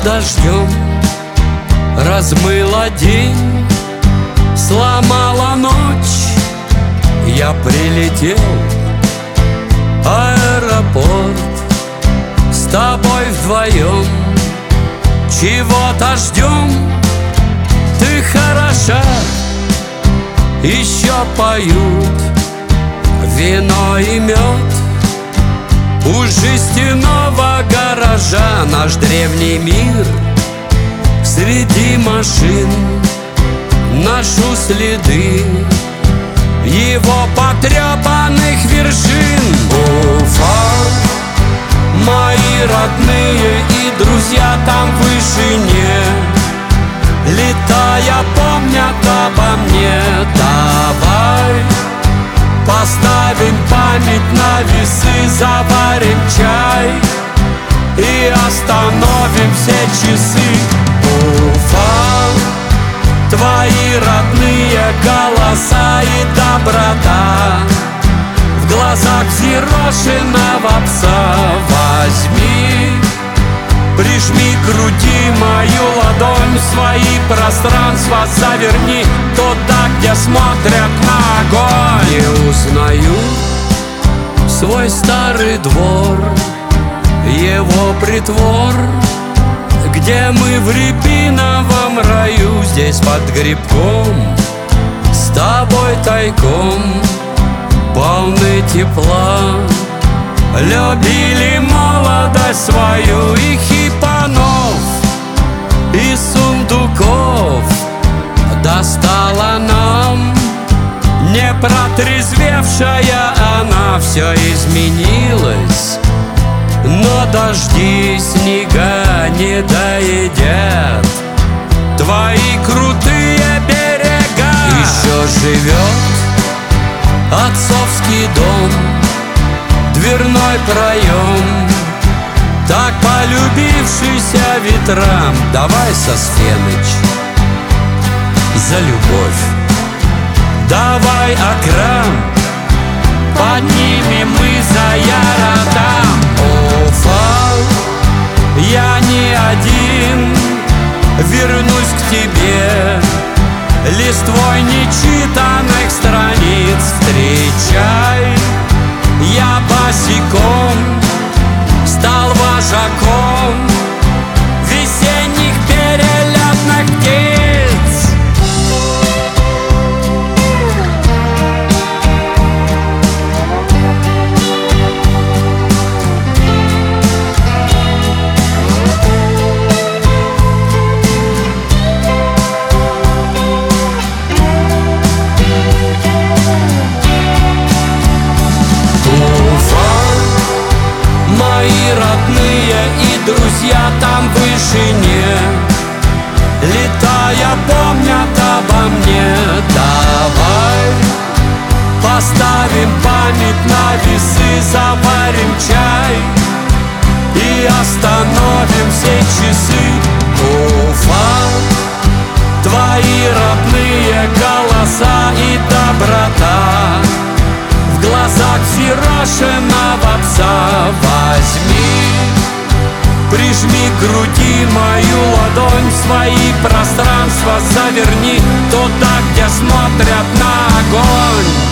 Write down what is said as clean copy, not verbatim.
дождем размыла день, сломала ночь. Я прилетел в аэропорт с тобой вдвоем. Чего-то ждем, ты хороша. Еще поют вино и мед. У жестяного гаража наш древний мир. Среди машин ношу следы его потрепанных вершин. Уфа, мои родные и друзья там в вышине, летая, помнят обо мне. Давай поставим память на весы, заварим чай и остановим все часы. Уфа, твои родные голоса и доброта в глазах взъерошенного пса. Возьми, прижми к груди мою ладонь, в свои пространства заверни, туда, где смотрят на огонь. Не узнаю свой старый двор, его притвор, где мы в рябиновом раю. Здесь под грибком с тобой тайком полны тепла. Любили молодость свою и хипанов, и сундуков достала нам не протрезвевшая она. Все изменилось, но дожди, снега не доедят твои крутые берега. Еще живет отцовский дом, дверной проем, так полюбившийся ветрам. Давай, Сосфеныч, за любовь, давай, Акрам, поднимем мы за Яродам. Уфа, я не один, вернусь к тебе листвой нечитанных страниц. Встречай, я босиком стал вожаком весенних перелетных птиц. Мои родные и друзья там в вышине, летая, помнят обо мне. Давай поставим память на весы, заварим чай и остановим все часы. Уфа, твои родные голоса и доброта в глазах взъерошенного пса. Возьми, прижми к груди мою ладонь, в свои пространства заверни, туда, где смотрят на огонь.